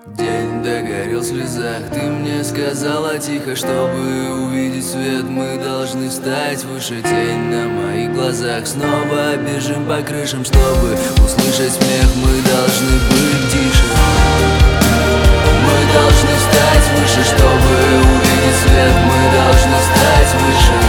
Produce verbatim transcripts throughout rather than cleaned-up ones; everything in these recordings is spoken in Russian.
День догорел в слезах, ты мне сказала тихо, чтобы увидеть свет, мы должны встать выше. Тень на моих глазах, снова бежим по крышам, чтобы услышать смех, мы должны быть тише. Мы должны встать выше, чтобы увидеть свет, мы должны встать выше.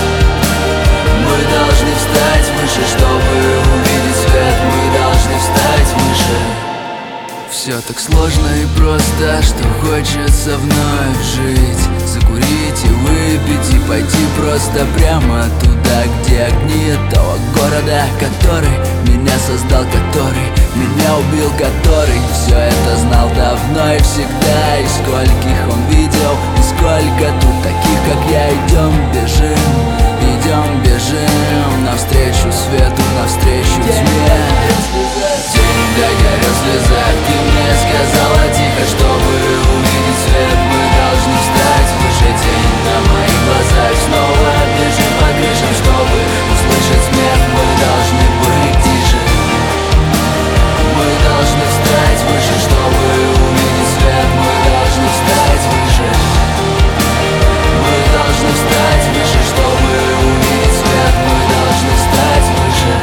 Мы должны встать выше, чтобы увидеть свет, мы должны встать выше. Все так сложно и просто, что хочется вновь жить, закурить и выпить, и пойти просто прямо туда, где огни того города, который меня создал, который меня убил, который все это знал давно и всегда. И скольких он видел, и сколько тут таких, как я. Идем, бежим, идем, бежим навстречу свету, навстречу тьме. День догорел в слезах, ты мне сказала тихо, чтобы увидеть свет, мы должны встать выше. Тень на моих глазах, снова бежим по крышам, чтобы услышать смех, мы должны быть тише. Мы должны встать выше, чтобы увидеть свет, мы должны встать выше. Мы должны встать выше, чтобы увидеть свет, мы должны встать выше.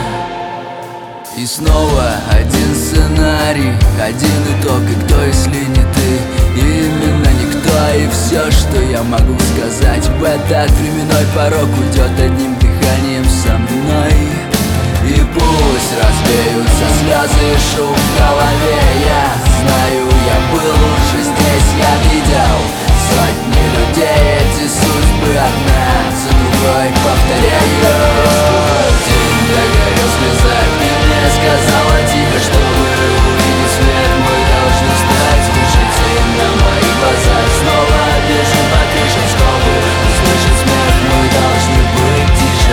И снова один сценарий, один итог, и кто, если не ты? Именно никто, и все, что я могу сказать в этот временной порог, уйдет одним дыханием со мной. И пусть развеются слезы и шум в голове. Я знаю, я был уже здесь, я видел сотни людей, эти судьбы одна за другой повторяю. День догорел в слезах, ты мне сказала тихо, чтобы увидеть свет, мы должны встать выше. Тень на моих глазах, снова бежим по крышам, чтобы услышать смех, мы должны быть тише.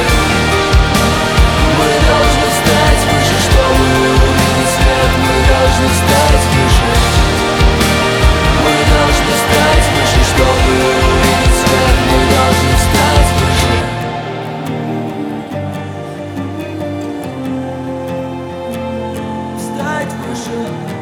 Мы должны встать выше, чтобы увидеть свет, мы должны встать выше. Мы должны встать выше, чтобы увидеть свет, мы должны встать выше. Встать выше.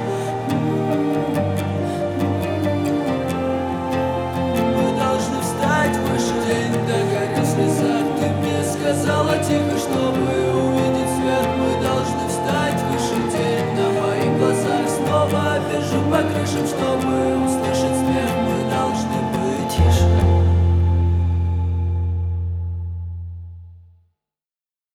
Мы должны встать выше. День догорел в слезах, ты мне сказала тихо, чтобы увидеть свет, мы должны встать выше. День на моих глазах, снова бежим по крышам, чтобы